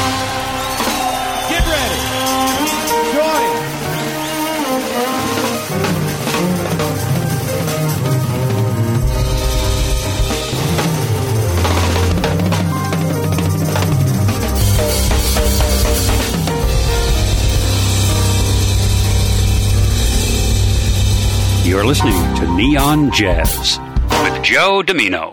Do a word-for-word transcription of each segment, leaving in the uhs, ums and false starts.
Get ready. Join. You're listening to Neon Jazz with Joe Domino.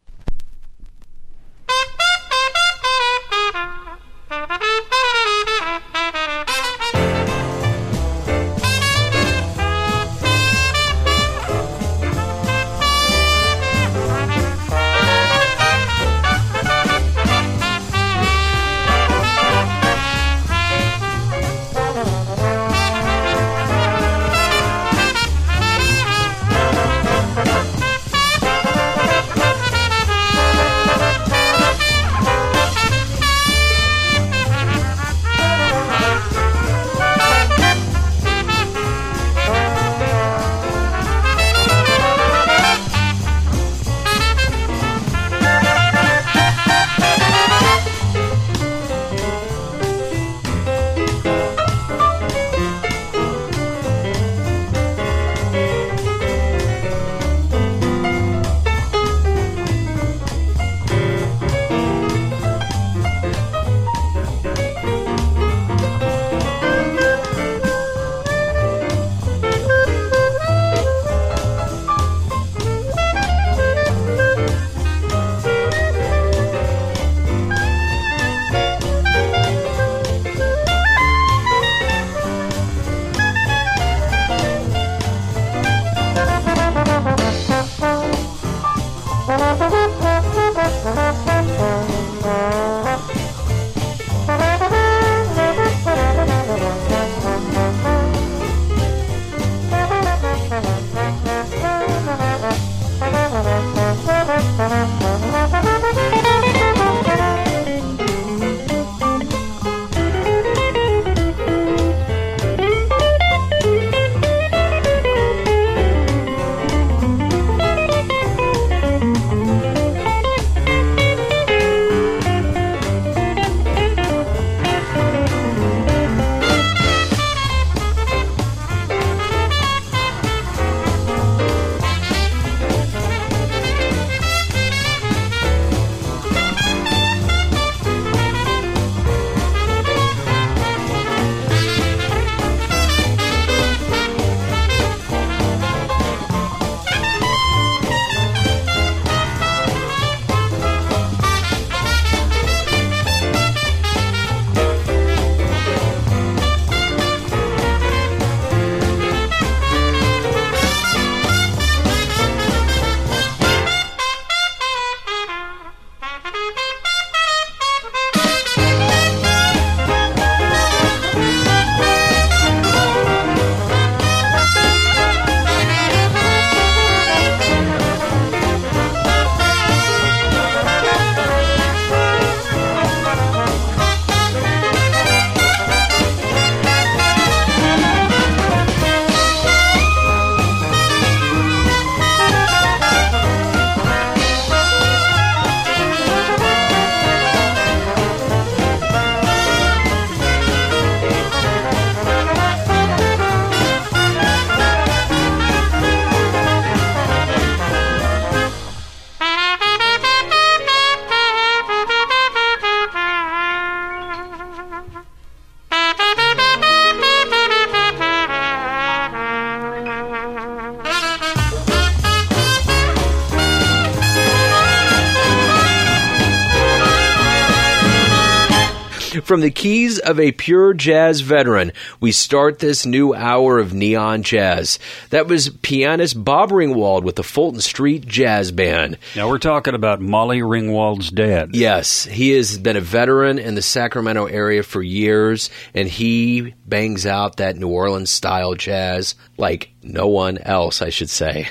From the keys of a pure jazz veteran, we start this new hour of Neon Jazz. That was pianist Bob Ringwald with the Fulton Street Jazz Band. Now we're talking about Molly Ringwald's dad. Yes, he has been a veteran in the Sacramento area for years, and he bangs out that New Orleans-style jazz like no one else, I should say.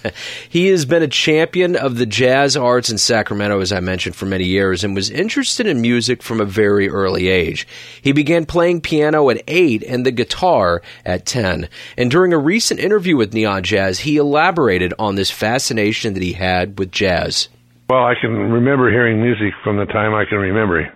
He has been a champion of the jazz arts in Sacramento, as I mentioned, for many years, and was interested in music from a very early age. He began playing piano at eight and the guitar at ten. And during a recent interview with Neon Jazz, he elaborated on this fascination that he had with jazz. Well, I can remember hearing music from the time I can remember.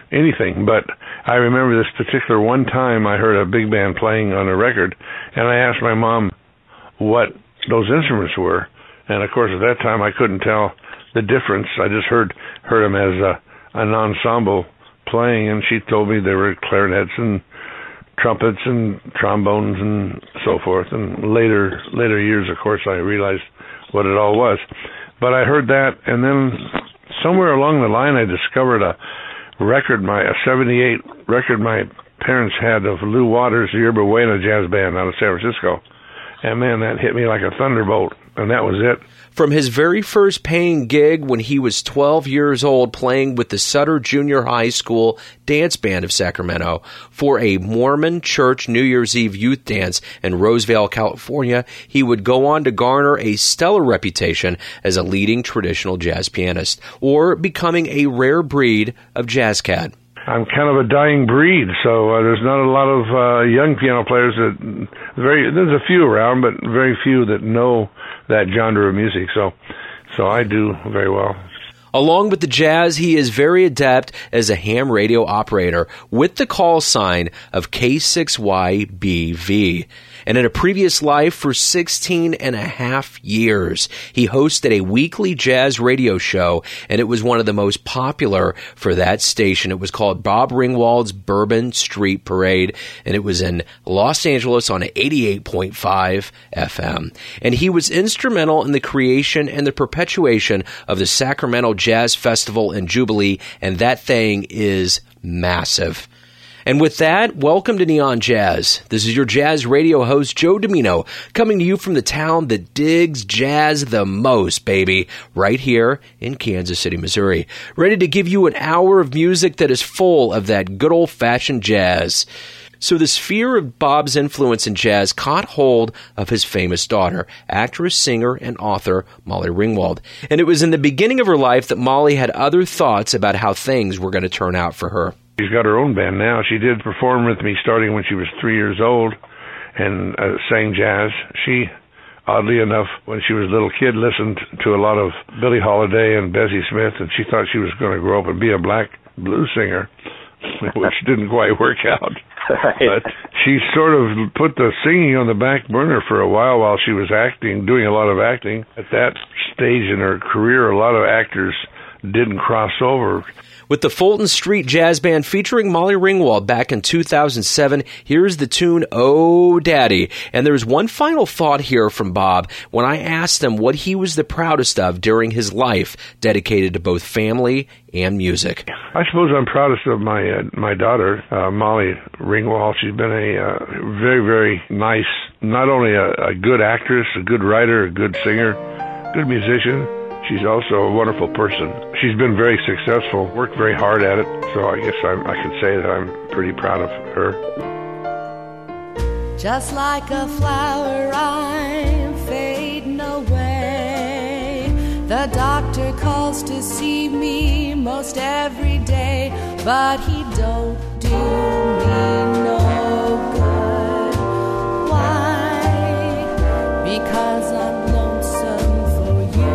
anything. But I remember this particular one time I heard a big band playing on a record, and I asked my mom what those instruments were. And, of course, at that time I couldn't tell the difference. I just heard heard them as a, an ensemble playing, and she told me they were clarinets and trumpets and trombones and so forth. And later later years, of course, I realized what it all was. But I heard that, and then somewhere along the line I discovered a record, my a seventy-eight record my parents had of Lou Waters, the Yerba Buena Jazz Band out of San Francisco. And, man, that hit me like a thunderbolt, and that was it. From his very first paying gig when he was twelve years old playing with the Sutter Junior High School Dance Band of Sacramento for a Mormon church New Year's Eve youth dance in Roseville, California, he would go on to garner a stellar reputation as a leading traditional jazz pianist, or becoming a rare breed of jazz cat. I'm kind of a dying breed, so uh, there's not a lot of uh, young piano players that very. There's a few around, but very few that know that genre of music. So, so I do very well. Along with the jazz, he is very adept as a ham radio operator with the call sign of K six Y B V. And in a previous life for sixteen and a half years, he hosted a weekly jazz radio show, and it was one of the most popular for that station. It was called Bob Ringwald's Bourbon Street Parade, and it was in Los Angeles on eighty-eight point five F M. And he was instrumental in the creation and the perpetuation of the Sacramento Jazz Festival and Jubilee, and that thing is massive. And with that, welcome to Neon Jazz. This is your jazz radio host, Joe Domino, coming to you from the town that digs jazz the most, baby, right here in Kansas City, Missouri. Ready to give you an hour of music that is full of that good old-fashioned jazz. So the sphere of Bob's influence in jazz caught hold of his famous daughter, actress, singer, and author Molly Ringwald. And it was in the beginning of her life that Molly had other thoughts about how things were going to turn out for her. She's got her own band now. She did perform with me starting when she was three years old and uh, sang jazz. She, oddly enough, when she was a little kid, listened to a lot of Billie Holiday and Bessie Smith, and she thought she was going to grow up and be a black blues singer, which didn't quite work out. Right. But she sort of put the singing on the back burner for a while while she was acting, doing a lot of acting. At that stage in her career, a lot of actors didn't cross over. With the Fulton Street Jazz Band featuring Molly Ringwald back in two thousand seven, here's the tune, Oh Daddy. And there's one final thought here from Bob when I asked him what he was the proudest of during his life dedicated to both family and music. I suppose I'm proudest of my uh, my daughter, uh, Molly Ringwald. She's been a uh, very, very nice, not only a, a good actress, a good writer, a good singer, good musician. She's also a wonderful person. She's been very successful, worked very hard at it, so I guess I'm, I can say that I'm pretty proud of her. Just like a flower, I'm fading away. The doctor calls to see me most every day, but he don't do me no good. Why? Because I'm lonesome for you.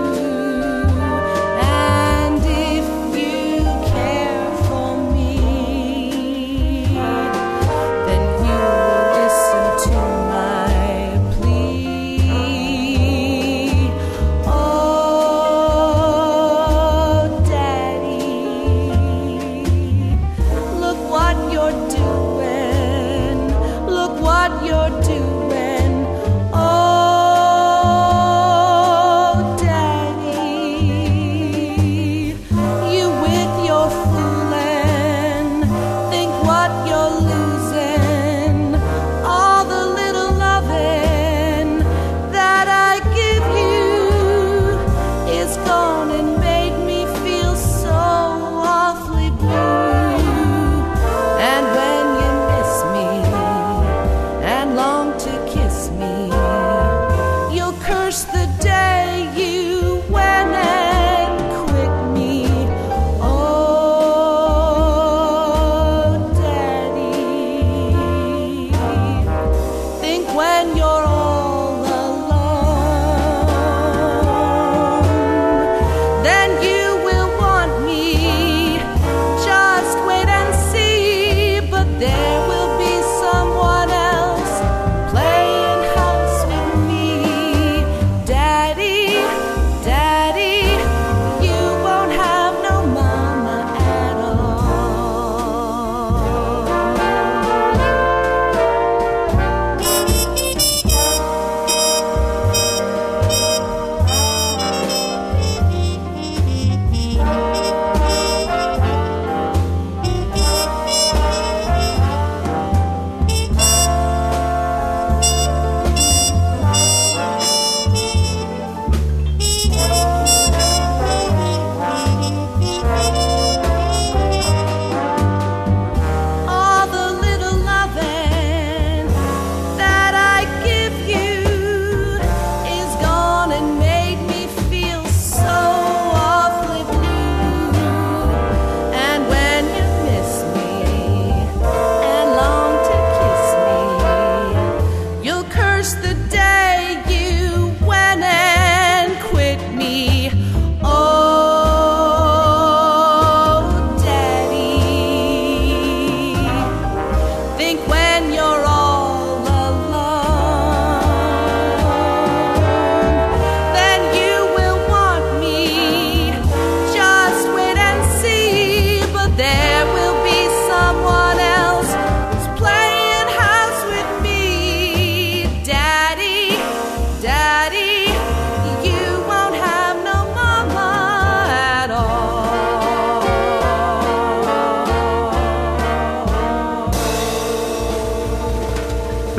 And if you care for me, then you will listen to my plea. Oh, Daddy, look what you're doing.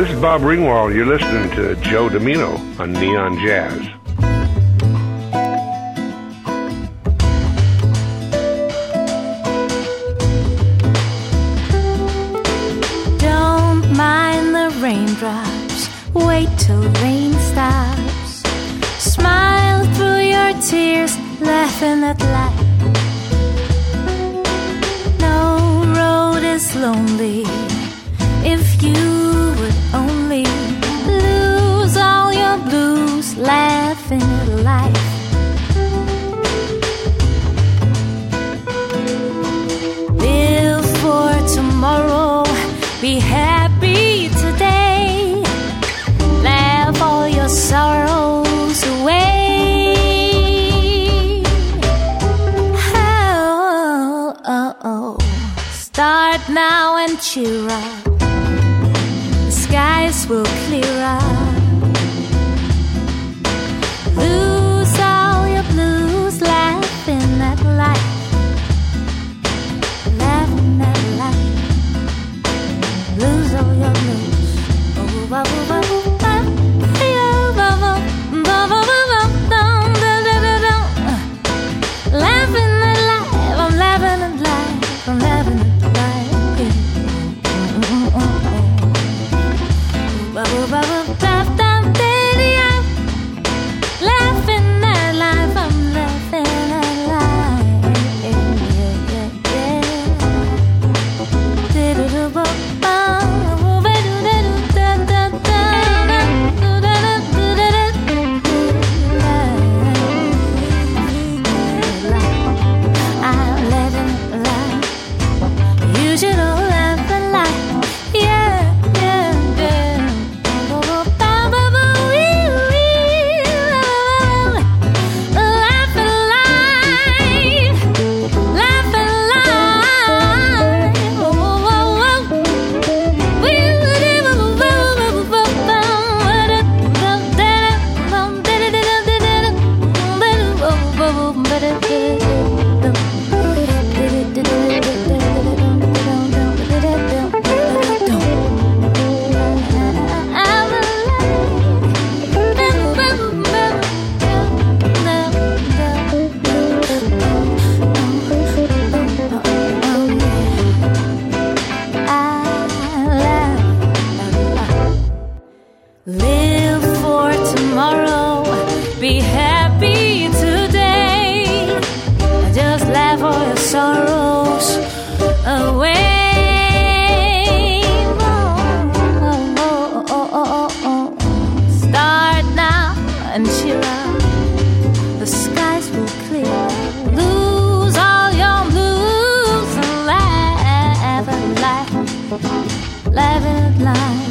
This is Bob Ringwald. You're listening to Joe Domino on Neon Jazz. Don't mind the raindrops, wait till rain stops. Smile through your tears, laughing at life. No road is lonely if you would only lose all your blues, laughing at life. Live for tomorrow, be happy today, laugh all your sorrows away. Oh, oh, oh. Start now and cheer up, the skies will clear up. Lose all your blues, laughing at life, laughing at life. Lose all your blues. Oh, oh, oh, oh, oh. Laughing at life, I'm laughing at life, I'm laughing at life. Laughing at life, I'm laughing at life. I'm laughing life. You should all laugh at life. Yeah, yeah, yeah. Laugh at life. Laugh at life. Oh, oh, oh. Live for tomorrow, be happy today, just laugh all your sorrows away. Oh, oh, oh, oh, oh, oh. Start now and cheer up, the skies will clear. Lose all your blues and laugh at life, laugh at life.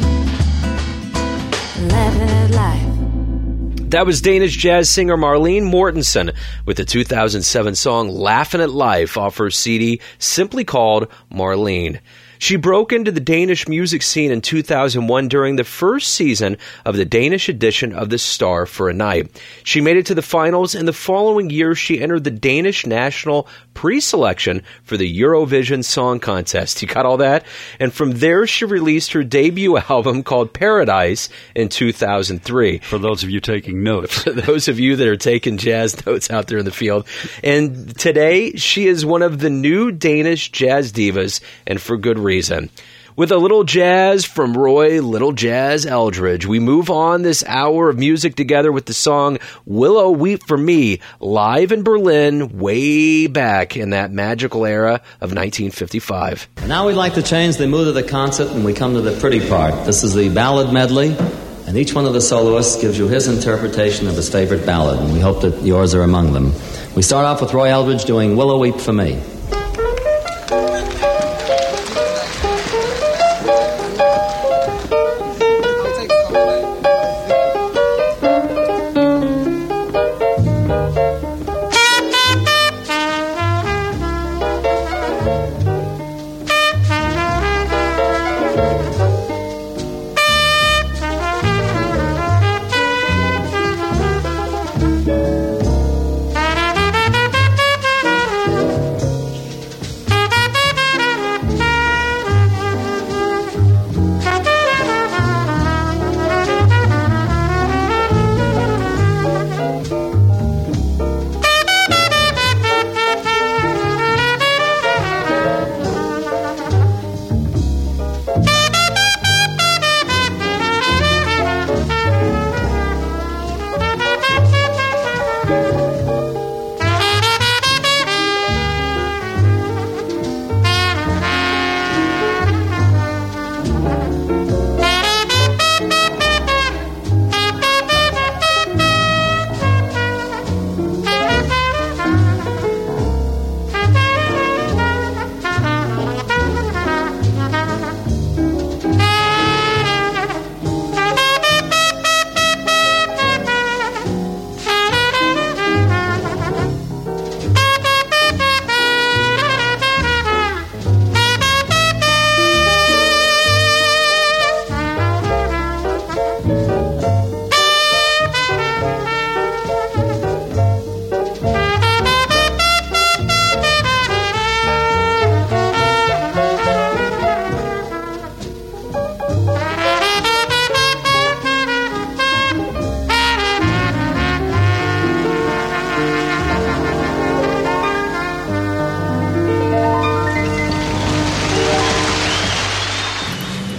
That was Danish jazz singer Marlene Mortensen with the two thousand seven song Laughin' at Life off her C D simply called Marlene. She broke into the Danish music scene in two thousand one during the first season of the Danish edition of The Star for a Night. She made it to the finals, and the following year she entered the Danish national pre-selection for the Eurovision Song Contest. You got all that? And from there she released her debut album called Paradise in two thousand three. For those of you taking notes. For those of you that are taking jazz notes out there in the field. And today she is one of the new Danish jazz divas, and for good reason. Reason. With a little jazz from Roy Little Jazz Eldridge, we move on this hour of music together with the song Willow Weep for Me, live in Berlin way back in that magical era of nineteen fifty-five. Now we'd like to change the mood of the concert, and we come to the pretty part. This is the ballad medley, and each one of the soloists gives you his interpretation of his favorite ballad, and we hope that yours are among them. We start off with Roy Eldridge doing Willow Weep for Me.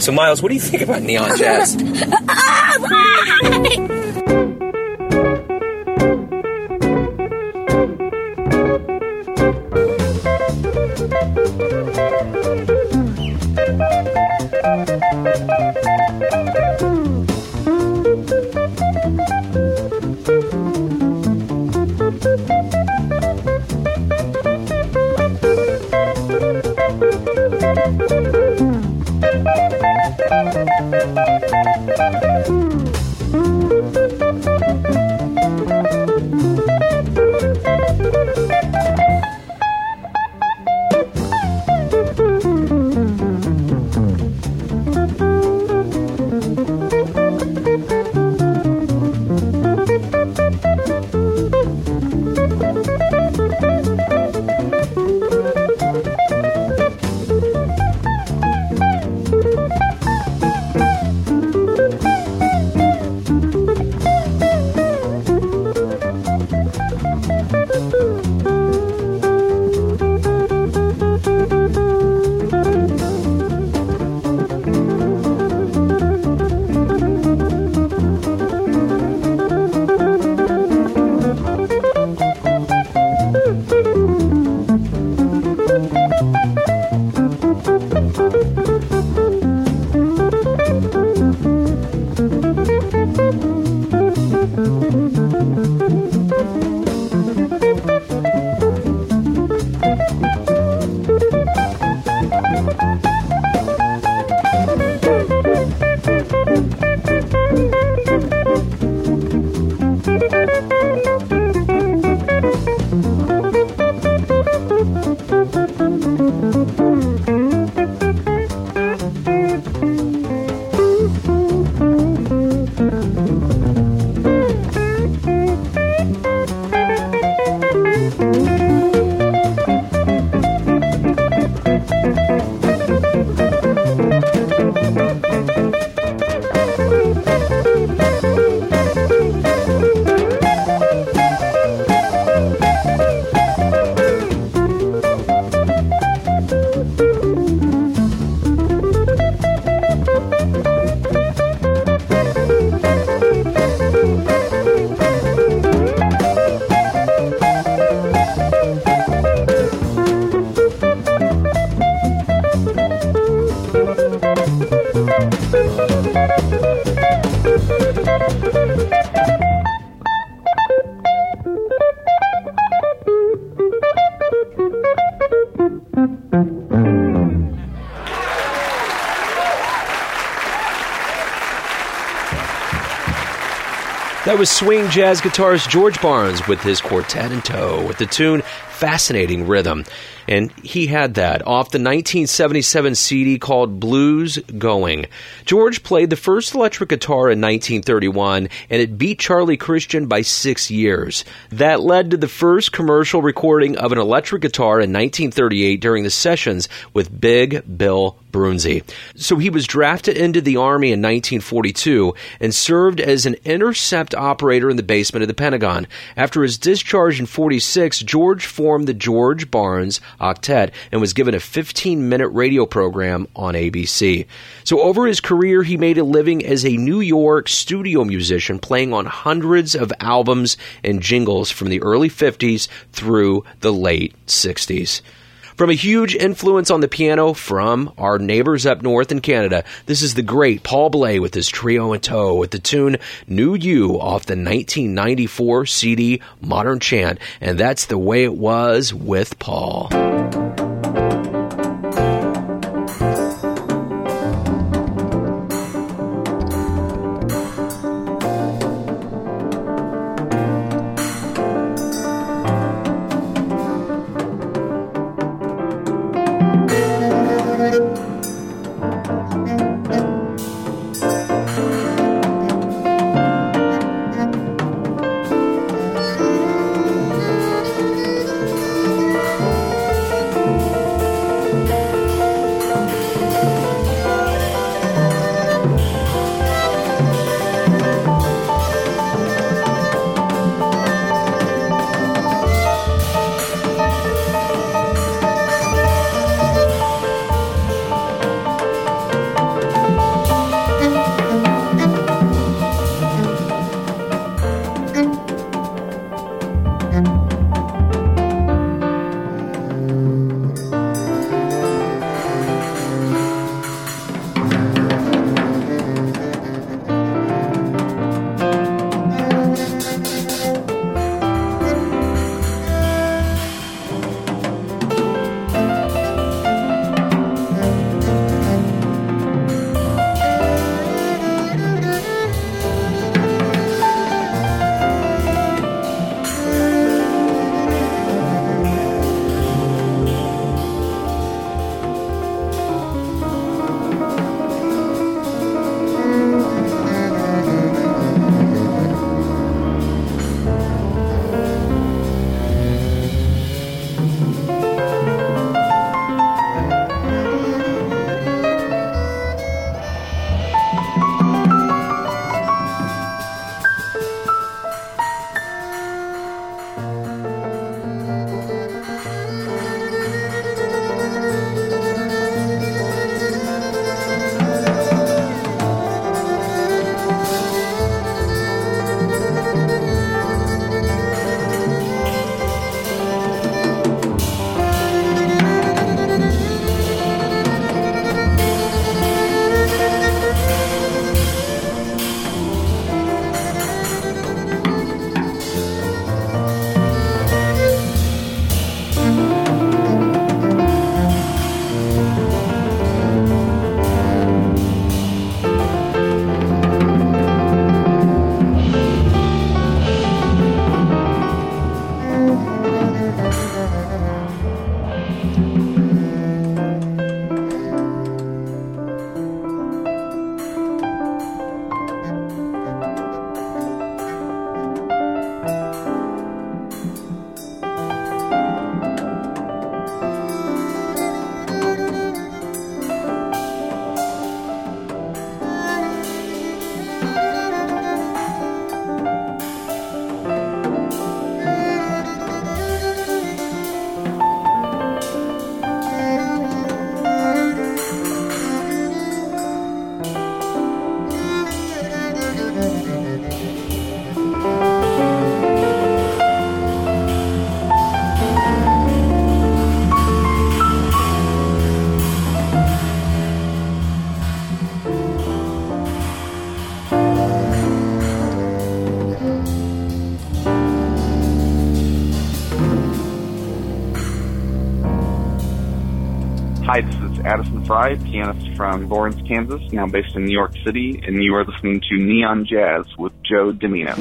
So, Miles, what do you think about Neon Jazz? That was swing jazz guitarist George Barnes with his quartet in tow with the tune Fascinating Rhythm. And he had that off the nineteen seventy-seven C D called Blues Going. George played the first electric guitar in nineteen thirty-one, and it beat Charlie Christian by six years. That led to the first commercial recording of an electric guitar in nineteen thirty-eight during the sessions with Big Bill Broonzy. So he was drafted into the Army in nineteen forty-two and served as an intercept operator in the basement of the Pentagon. After his discharge in forty-six, George formed the George Barnes Octet and was given a fifteen-minute radio program on A B C. So over his career, he made a living as a New York studio musician, playing on hundreds of albums and jingles from the early fifties through the late sixties. From a huge influence on the piano from our neighbors up north in Canada, this is the great Paul Bley with his trio in tow with the tune New You off the nineteen ninety-four C D Modern Chant, and that's the way it was with Paul. Hi, this is Addison Fry, pianist from Lawrence, Kansas, now based in New York City, and you are listening to Neon Jazz with Joe Dimino.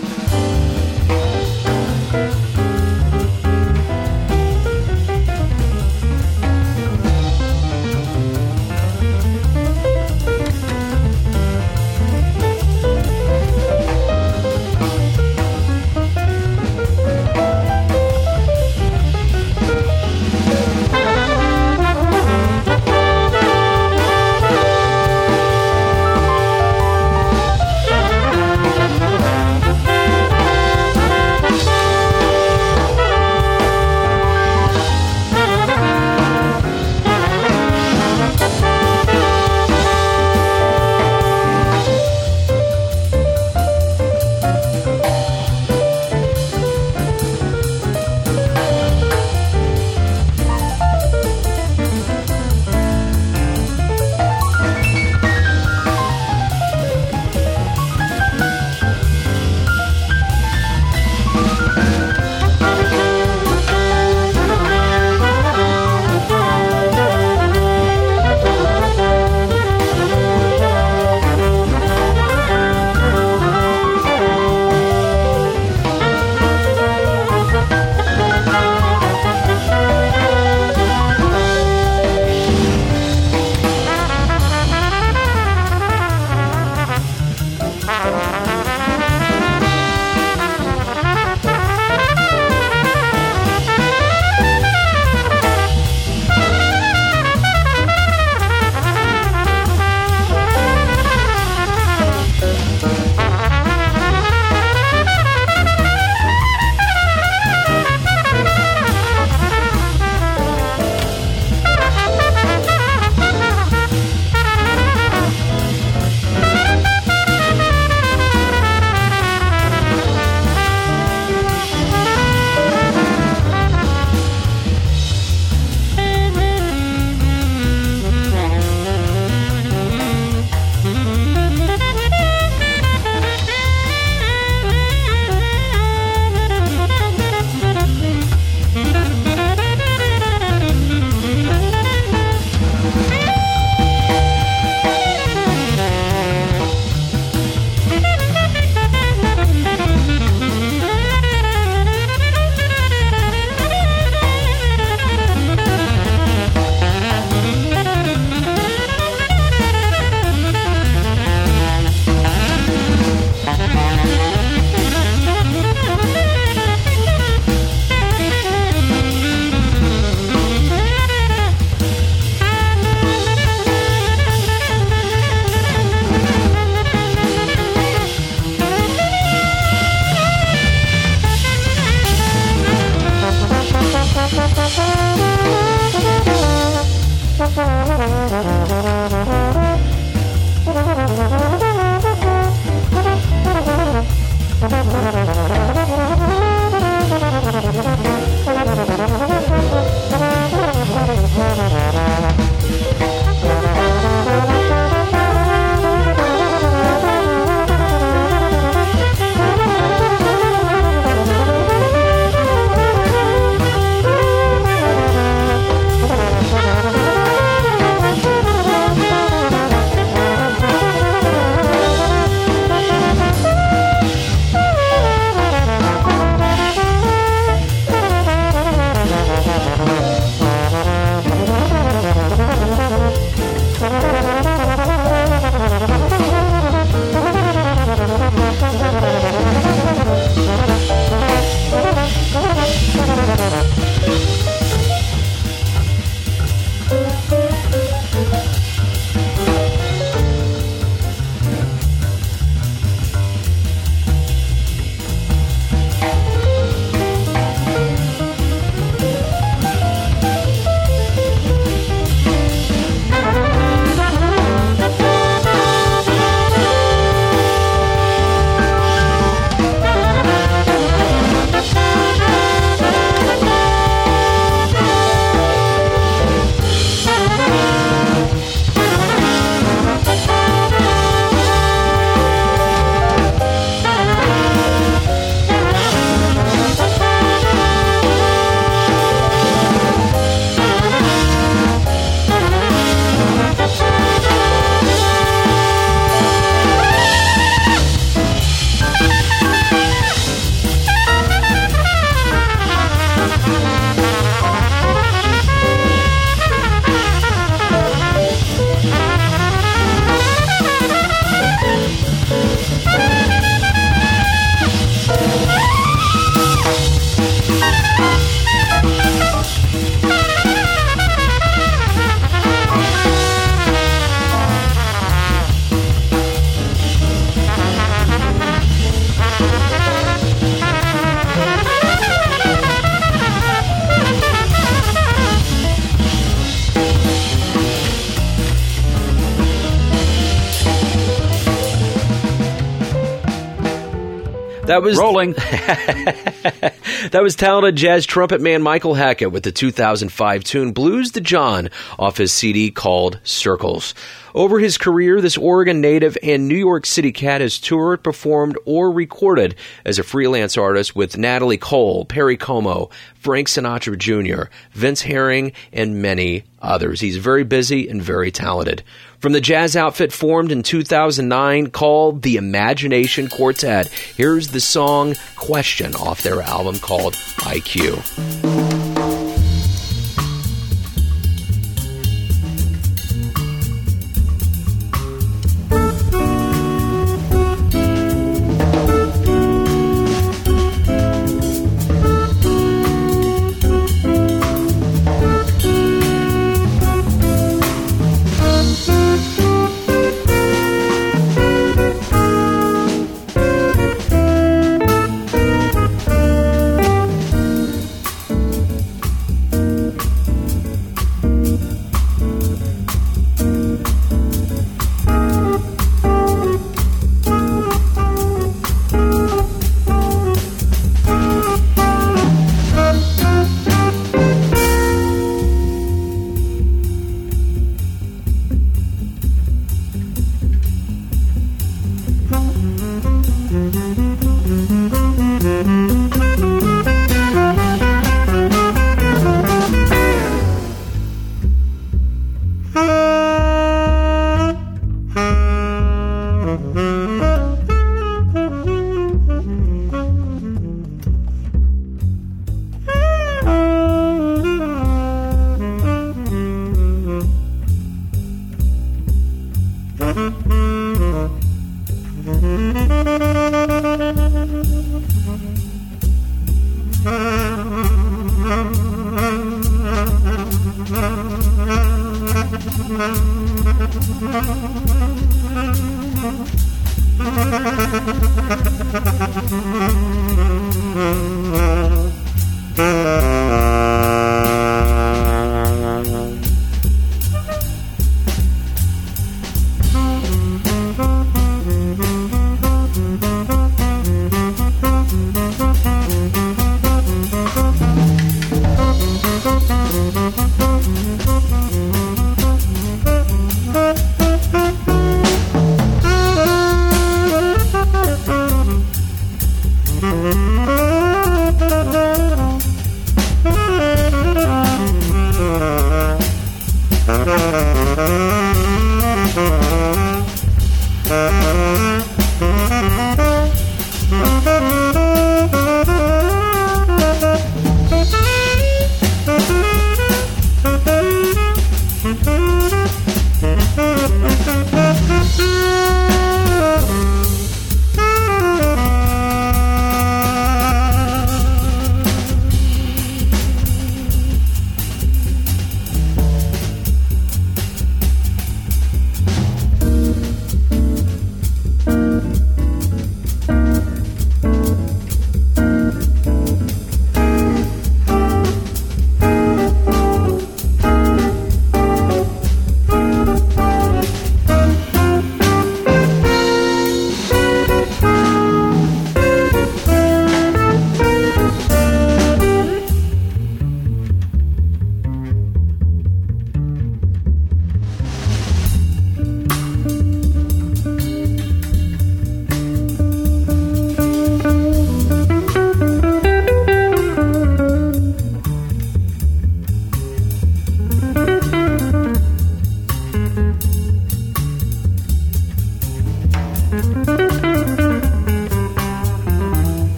That was rolling. That was talented jazz trumpet man Michael Hackett with the two thousand five tune Blues to John off his C D called Circles. Over his career, this Oregon native and New York City cat has toured, performed, or recorded as a freelance artist with Natalie Cole, Perry Como, Frank Sinatra Junior, Vince Herring, and many others. He's very busy and very talented. From the jazz outfit formed in two thousand nine called the Imagination Quartet, here's the song Question off their album called I Q.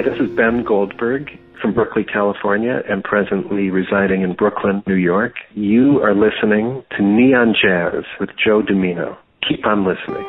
this is Ben Goldberg from Berkeley, California, and presently residing in Brooklyn, New York. You are listening to Neon Jazz with Joe Dimino. Keep on listening.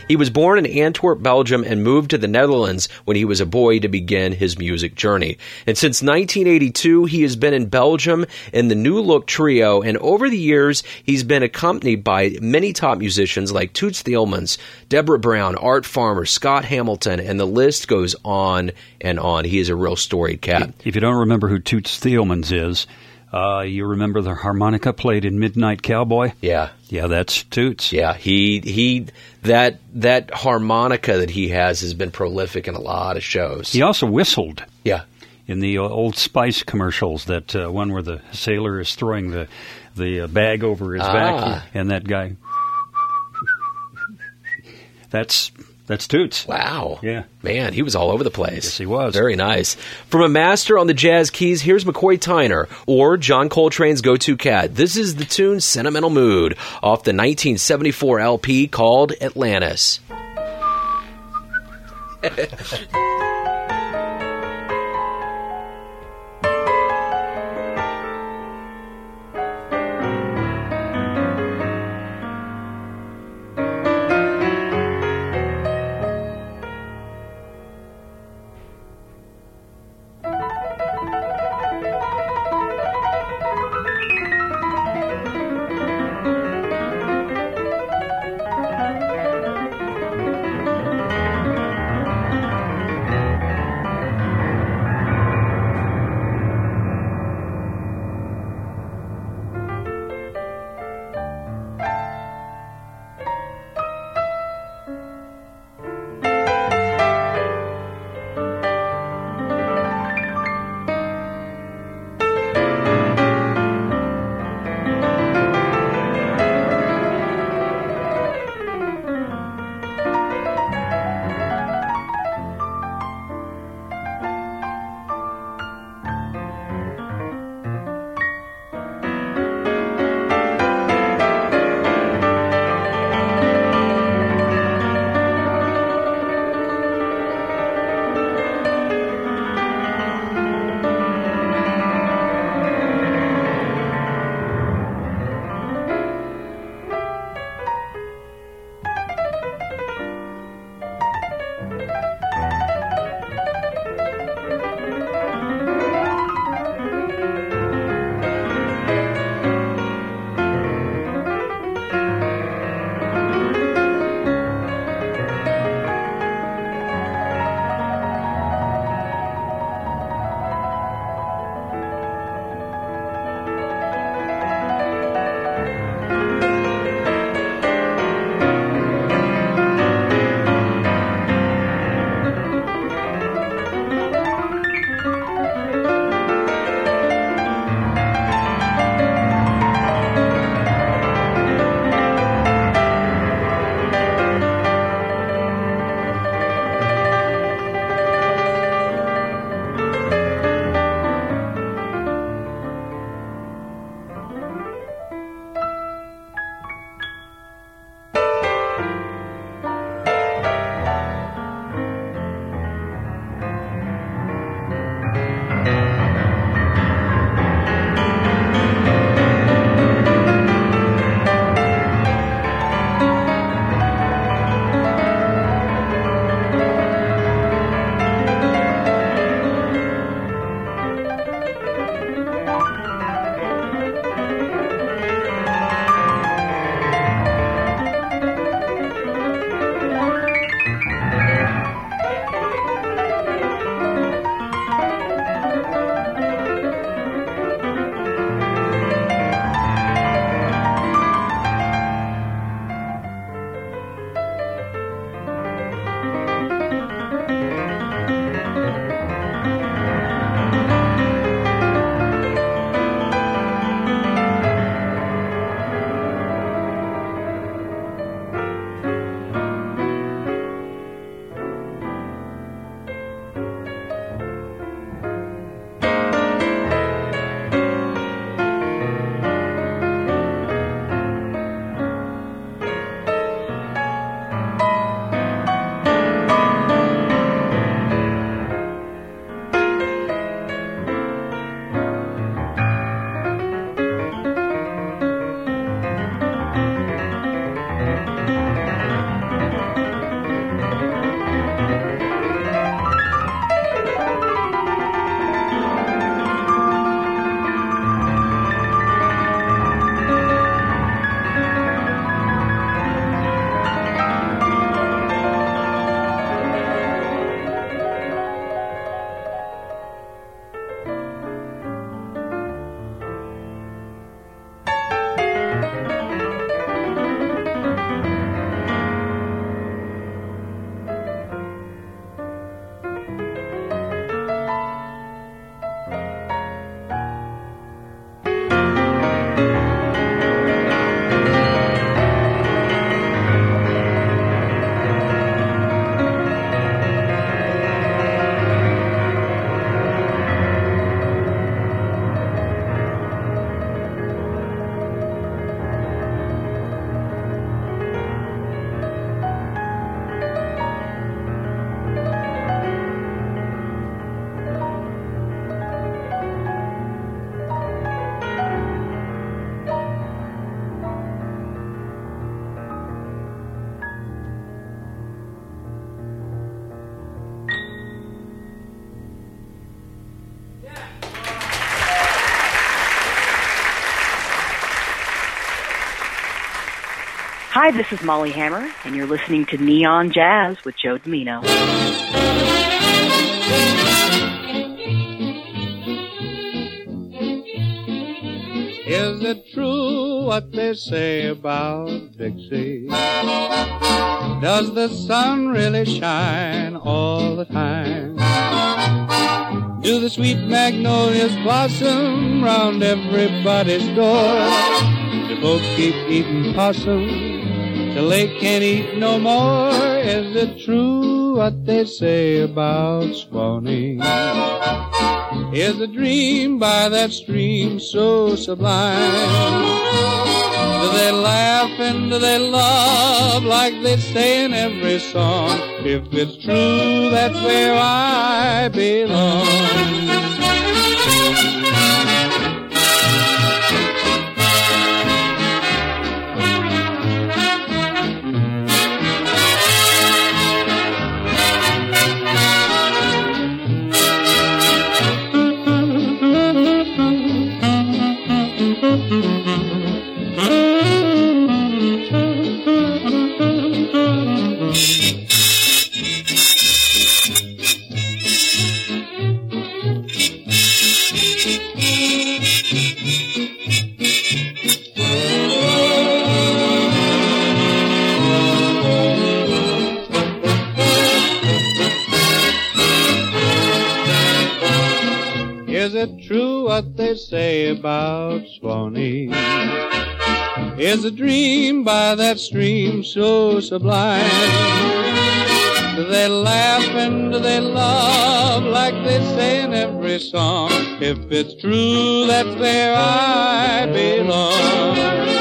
He was born in Antwerp, Belgium, and moved to the Netherlands when he was a boy to begin his music journey. And since nineteen eighty-two, he has been in Belgium in the New Look Trio, and over the years, he's been accompanied by many top musicians like Toots Thielemans, Deborah Brown, Art Farmer, Scott Hamilton, and the list goes on and on. He is a real storied cat. If you don't remember who Toots Thielemans is, Uh, you remember the harmonica played in Midnight Cowboy? Yeah. Yeah, that's Toots. Yeah, he he that that harmonica that he has has been prolific in a lot of shows. He also whistled. Yeah. In the Old Spice commercials, that uh, one where the sailor is throwing the the uh, bag over his Ah. back, and that guy. That's that's Toots. Wow. Yeah. Man, he was all over the place. Yes, he was. Very nice. From a master on the jazz keys, here's McCoy Tyner, or John Coltrane's go-to cat. This is the tune Sentimental Mood, off the nineteen seventy-four L P called Atlantis. Hi, this is Molly Hammer, and you're listening to Neon Jazz with Joe Dimino. Is it true what they say about Dixie? Does the sun really shine all the time? Do the sweet magnolias blossom round everybody's door? Do folks keep eating possum till they can't eat no more? Is it true what they say about Swanee? Is a dream by that stream so sublime? Do they laugh and do they love like they say in every song? If it's true, that's where I belong. Is it true what they say about Swanee? Is a dream by that stream so sublime? Do they laugh and do they love like they say in every song? If it's true, that's where I belong.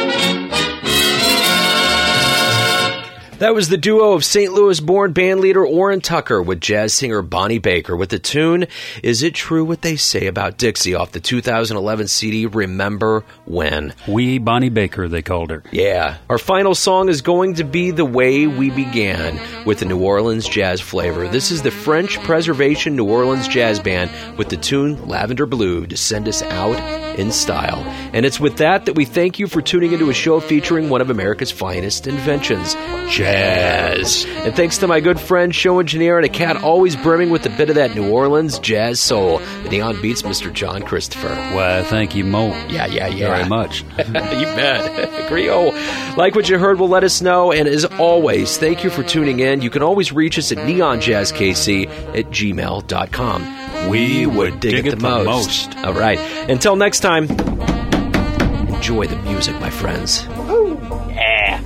That was the duo of Saint Louis-born bandleader Orrin Tucker with jazz singer Bonnie Baker with the tune, Is It True What They Say About Dixie, off the two thousand eleven C D, Remember When. Wee Bonnie Baker, they called her. Yeah. Our final song is going to be The Way We Began, with the New Orleans jazz flavor. This is the French Preservation New Orleans Jazz Band with the tune Lavender Blue to send us out in style. And it's with that that we thank you for tuning into a show featuring one of America's finest inventions, jazz. And thanks to my good friend, show engineer, and a cat always brimming with a bit of that New Orleans jazz soul, the Neon Beats, Mister John Christopher. Why, thank you, Mo. Yeah, yeah, yeah. Very much. You bet. Grio. Like what you heard, will let us know. And as always, thank you for tuning in. You can always reach us at neonjazzkc at gmail dot com. We would dig, dig it, it the, the most. most. All right. Until next time, enjoy the music, my friends. Ooh. Yeah.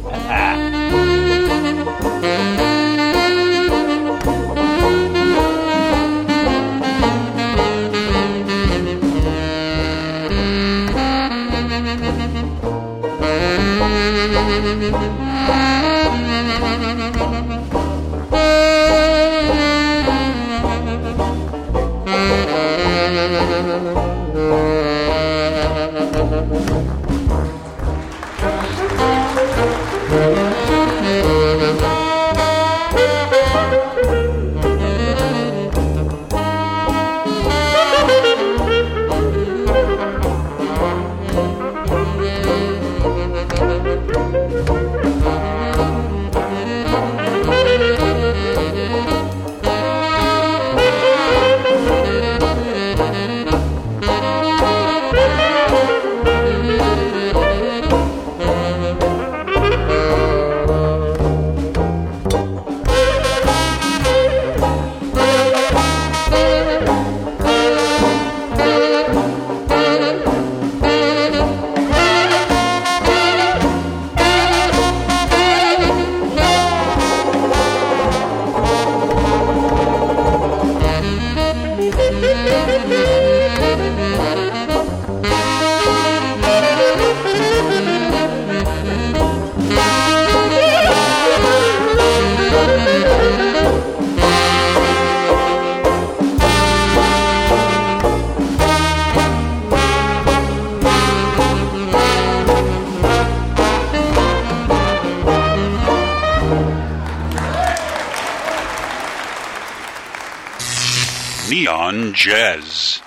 Neon Jazz.